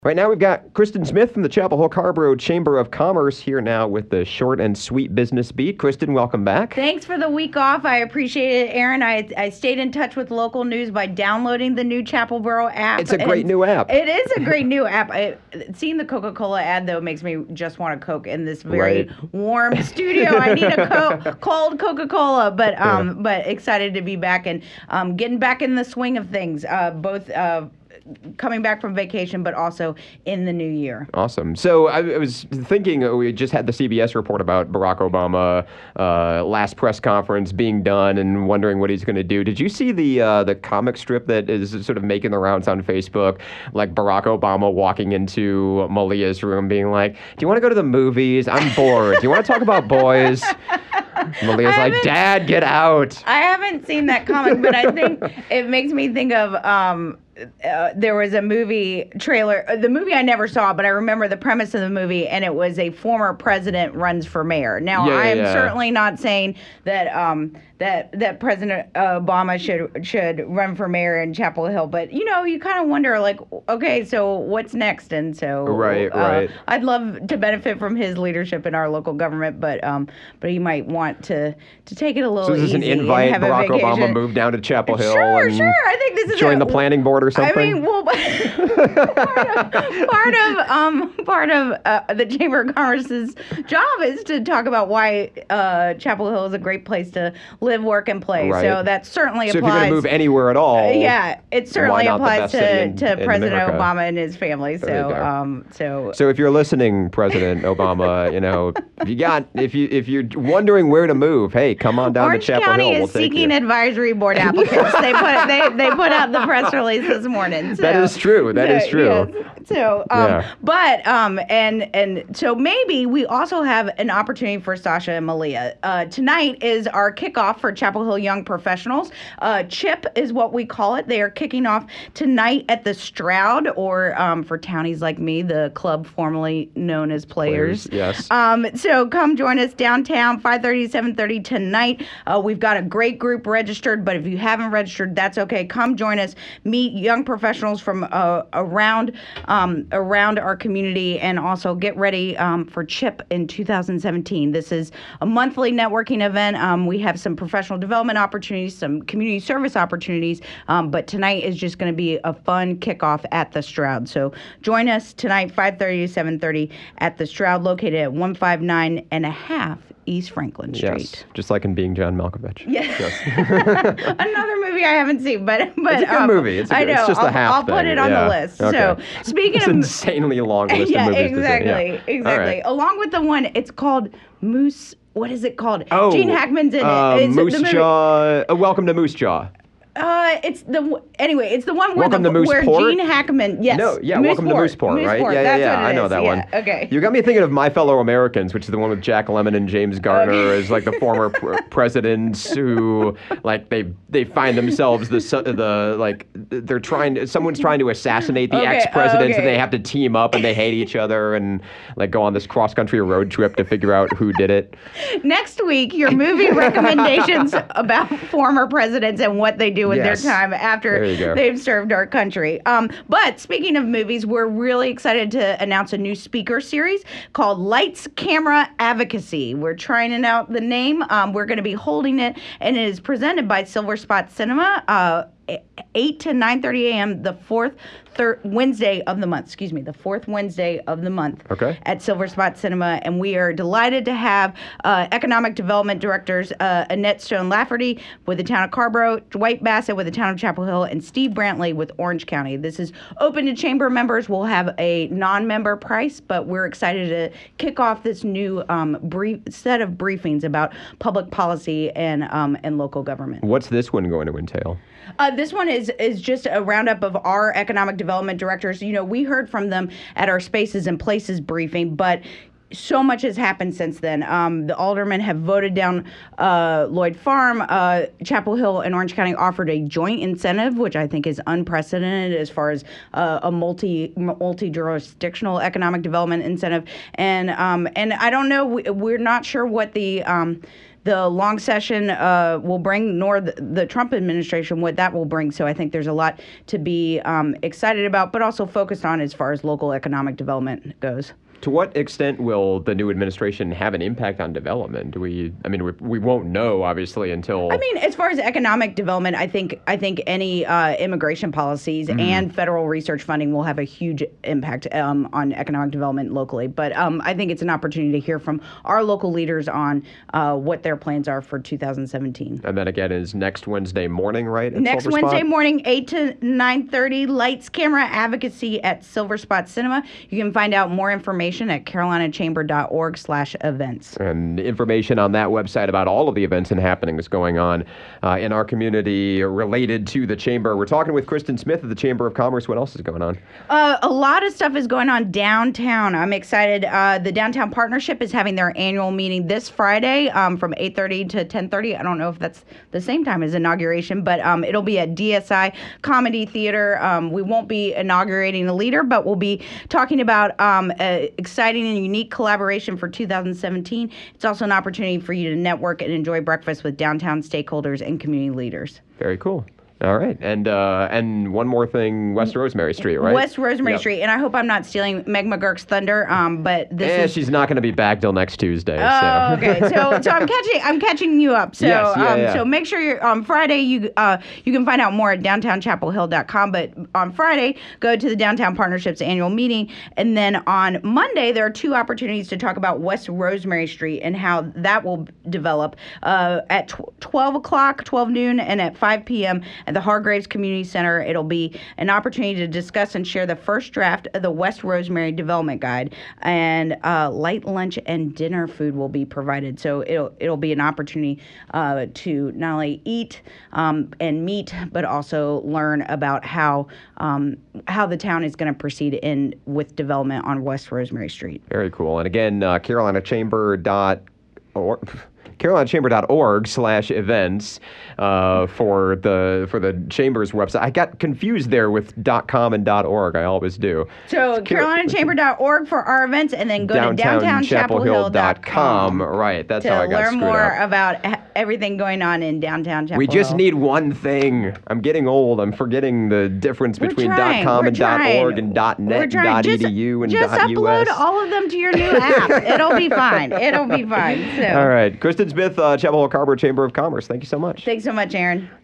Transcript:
Right now, we've got Kristen Smith from the Chapel Hill Carrboro Chamber of Commerce here now with the short and sweet business beat. Kristen, welcome back. Thanks for the week off. I appreciate it, Aaron. I stayed in touch with local news by downloading the new Chapel Borough app. It's a great new app. It is a great new app. Seeing the Coca-Cola ad, though, makes me just want a Coke in this very warm studio. I need a cold Coca-Cola, but excited to be back and getting back in the swing of things, both coming back from vacation, but also in the new year. Awesome. So I was thinking, we just had the CBS report about Barack Obama last press conference being done and wondering what he's going to do. Did you see the comic strip that is sort of making the rounds on Facebook? Like Barack Obama walking into Malia's room being like, do you want to go to the movies? I'm bored. Do you want to talk about boys? Malia's like, Dad, get out. I haven't seen that comic, but I think it makes me think of there was a movie trailer, the movie I never saw, but I remember the premise of the movie, and it was a former president runs for mayor. Now, I am certainly not saying that that President Obama should run for mayor in Chapel Hill, but you kind of wonder, like, okay, so what's next? And so right. I'd love to benefit from his leadership in our local government, but he might want to take it a little easy. So this is an invite and Barack Obama move down to Chapel Hill and sure. I think this is join the planning board or something. I mean, well, part of the Chamber of Commerce's job is to talk about why Chapel Hill is a great place to live, work, and play. Right. So that certainly applies. So if you're going to move anywhere at all, it certainly applies to President America? Obama and his family. So if you're listening, President Obama, if you're wondering where to move, hey, come on down Orange to Chapel County Hill. We'll is seeking advisory board applicants. They put out the press release this morning. So, that is true. Yes. So, so maybe we also have an opportunity for Sasha and Malia. Tonight is our kickoff for Chapel Hill Young Professionals. CHIP is what we call it. They are kicking off tonight at the Stroud, or for townies like me, the club formerly known as Players. Yes. So come join us downtown, 5:30 to 7:30 tonight. We've got a great group registered, but if you haven't registered, that's okay. Come join us. Meet young professionals from around our community, and also get ready for CHIP in 2017. This is a monthly networking event. We have some professional development opportunities, some community service opportunities, but tonight is just going to be a fun kickoff at the Stroud. So join us tonight, 5:30 to 7:30 at the Stroud, located at 159 and a half East Franklin Street. Yes, just like in Being John Malkovich. Yes. Another movie I haven't seen, but it's a good movie. It's just a half I'll put it on the list. Okay. So speaking it's of insanely long list of movies. Exactly. Right. Along with the one, it's called Moose. What is it called? Oh, Gene Hackman's in it. Moose Jaw. Welcome to Moose Jaw. It's the one where Welcome to Mooseport? Gene Hackman. Yes. No, yeah, Welcome to Mooseport, right? Yeah. I know that one. Okay. You got me thinking of My Fellow Americans, which is the one with Jack Lemmon and James Garner as like the former presidents who like they find themselves someone's trying to assassinate the ex-presidents and they have to team up and they hate each other and like go on this cross-country road trip to figure out who did it. Next week, your movie recommendations about former presidents and what they do with their time after they've served our country. But speaking of movies, we're really excited to announce a new speaker series called Lights, Camera, Advocacy. We're trying out the name. We're going to be holding it, and it is presented by Silver Spot Cinema, 8 to 9:30 a.m. the fourth Wednesday of the month. The fourth Wednesday of the month. Okay. At Silver Spot Cinema, and we are delighted to have economic development directors Annette Stone Lafferty with the town of Carrboro, Dwight Bassett with the town of Chapel Hill, and Steve Brantley with Orange County. This is open to chamber members. We'll have a non-member price, but we're excited to kick off this new set of briefings about public policy and local government. What's this one going to entail? This one is just a roundup of our economic development directors. We heard from them at our Spaces and Places briefing, but so much has happened since then. The aldermen have voted down Lloyd Farm. Chapel Hill and Orange County offered a joint incentive, which I think is unprecedented as far as a multi-jurisdictional economic development incentive. And I don't know. We're not sure what the the long session will bring, nor the Trump administration what that will bring. So I think there's a lot to be excited about, but also focused on as far as local economic development goes. To what extent will the new administration have an impact on development? We won't know, obviously, until... I mean, as far as economic development, I think any immigration policies and federal research funding will have a huge impact on economic development locally. But I think it's an opportunity to hear from our local leaders on what their plans are for 2017. And then again is next Wednesday morning, right? Next Wednesday morning, 8 to 9:30, Lights, Camera, Advocacy at Silver Spot Cinema. You can find out more information at carolinachamber.org/events. And information on that website about all of the events and happenings going on in our community related to the Chamber. We're talking with Kristen Smith of the Chamber of Commerce. What else is going on? A lot of stuff is going on downtown. I'm excited. The Downtown Partnership is having their annual meeting this Friday from 8:30 to 10:30. I don't know if that's the same time as inauguration, but it'll be at DSI Comedy Theater. We won't be inaugurating a leader, but we'll be talking about exciting and unique collaboration for 2017. It's also an opportunity for you to network and enjoy breakfast with downtown stakeholders and community leaders. Very cool. All right. And one more thing, West Rosemary Street, right? West Rosemary Street. And I hope I'm not stealing Meg McGurk's thunder, but this is... she's not going to be back till next Tuesday. Oh, okay. So I'm catching you up. So Yes, so make sure you're on Friday. You can find out more at downtownchapelhill.com. But on Friday, go to the Downtown Partnership's annual meeting, and then on Monday there are two opportunities to talk about West Rosemary Street and how that will develop at 12 noon, and at 5 p.m. at the Hargraves Community Center. It'll be an opportunity to discuss and share the first draft of the West Rosemary Development Guide, and light lunch and dinner food will be provided. So it'll be an opportunity to not only eat and meet, but also learn about how the town is going to proceed with development on West Rosemary Street. Very cool. And again, carolinachamber.org/events for the Chamber's website. I got confused there with .com and .org. I always do. So carolinachamber.org for our events, and then go to downtownchapelhill.com. Right, that's how I got screwed up. To learn more about everything going on in downtown Chapel We just Hill. need one thing. I'm getting old. I'm forgetting the difference between .com and .org and .net and .edu and Just .us. upload all of them to your new app. It'll be fine. It'll be fine. So. All right. Kristen Smith, Chapel Hill Harbor Chamber of Commerce. Thank you so much. Thanks so much, Aaron.